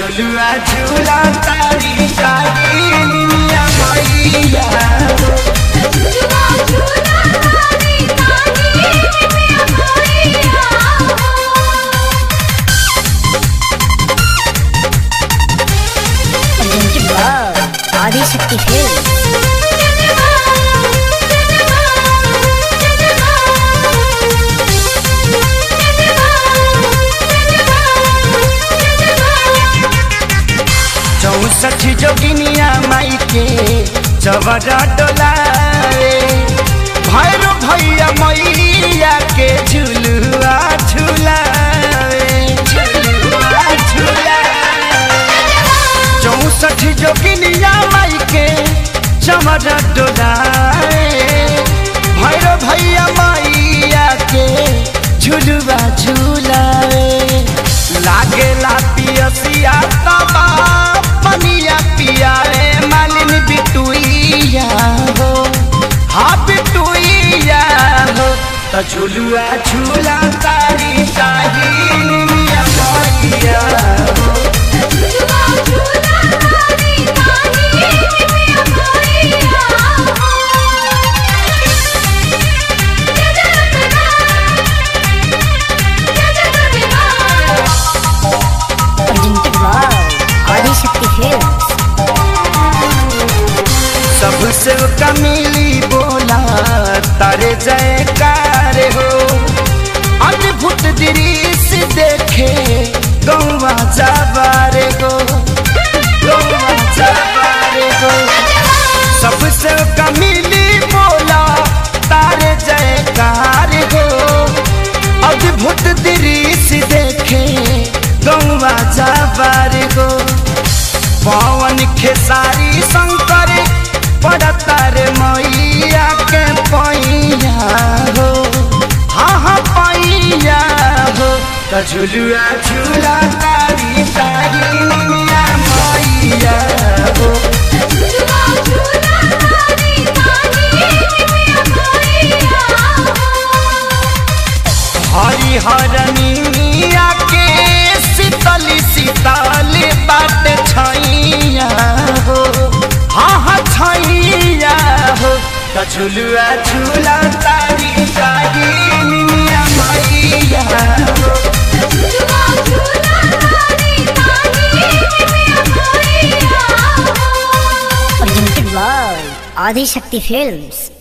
झुलुआ झूला तारी कालिया मैया हो। झुलुआ झूला तारी कालिया मैया हो। आदिशक्ति फिल्म। चौसठ जोगिनिया माई के चवरा डोलाए, भैरो भैया मैया के झुलुआ झुलाए, झुलुआ झुलाए। 64 जोगिनिया माई के चवरा डोलाए, भैरो भैया मैया के झुलुआ झुलाए। लागेला पियसिया तबा पनिया पियारे मालिन बिटुइया हो, हाँ बिटुइया हो। त झुलुआ झूला तारी कालिया मैया हो। झुलुआ झूला तारी कालिया मैया हो। आदिशक्ति फिल्म। सबसे कमिली बोला तारे जयकार हो, अद्भुत दृश्य देखे गौवा जाबारे गो, गौवा जाबारे गो। सबसे कमिली बोला तारे जयकार हो, अद्भुत दृश्य देखे गौवा जाबारे गो। पवन खेसारी शंकर पड़तार मैया के पैया हो, हाँ हाँ पैया हो। त झुलुआ झूला तारी कालिया मैया हो। झुलुआ झूला तारी कालिया मैया हो। हरिहरनिया के शीतल शीतल बाट छैया हो, हाँ हाँ छैया हो। त झुलुआ झूला तारी कालिया मैया हो। झुलुआ झूला तारी कालिया मैया हो। आदिशक्ति फिल्म्स।